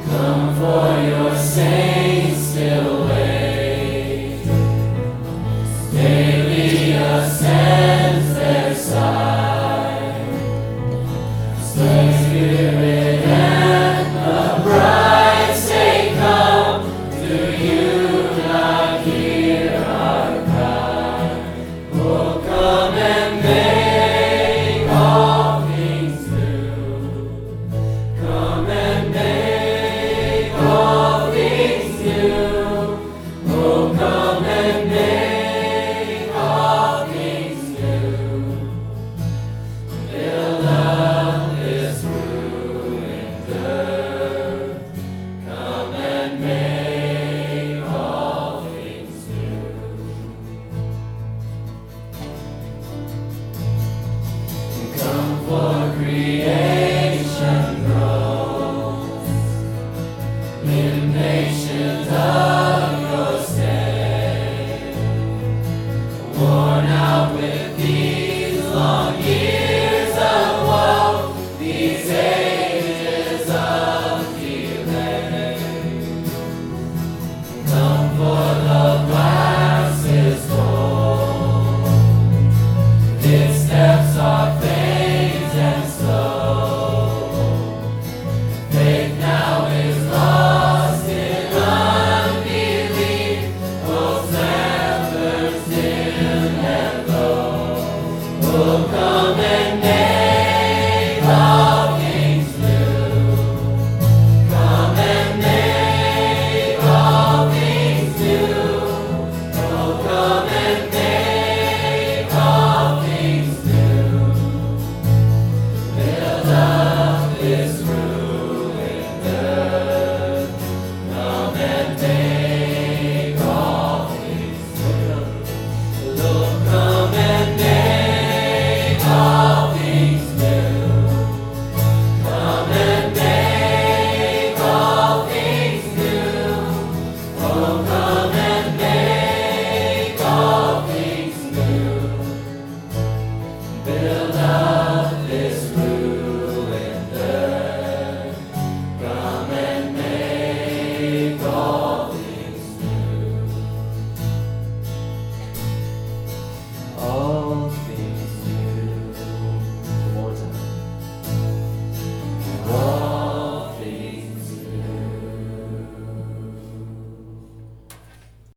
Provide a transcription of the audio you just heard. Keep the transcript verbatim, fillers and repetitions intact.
Come for your saints still wait. Daily ascends their sight. Sweet Spirit and the bride say, come. Do you not hear our cry? Oh, come and make all things new. Come and make all things new. Oh, come and make all things new. Build up this ruined earth. Come and make all things new. Come for creation grows impatient of your stay, worn out with these long years of woe, these ages of delay. Come for the blast is cold, its steps are faint and slow. Faith now is lost in unbelief, those embers dim and low. Oh, come and make all things new. Come and make all things new. Oh, come and make all things new. Build up this ruined earth. Come and make all things new. Lord, come and make all things new. Come and make all things new. Oh, come and make all things new. Build up this ruined earth. Come and make all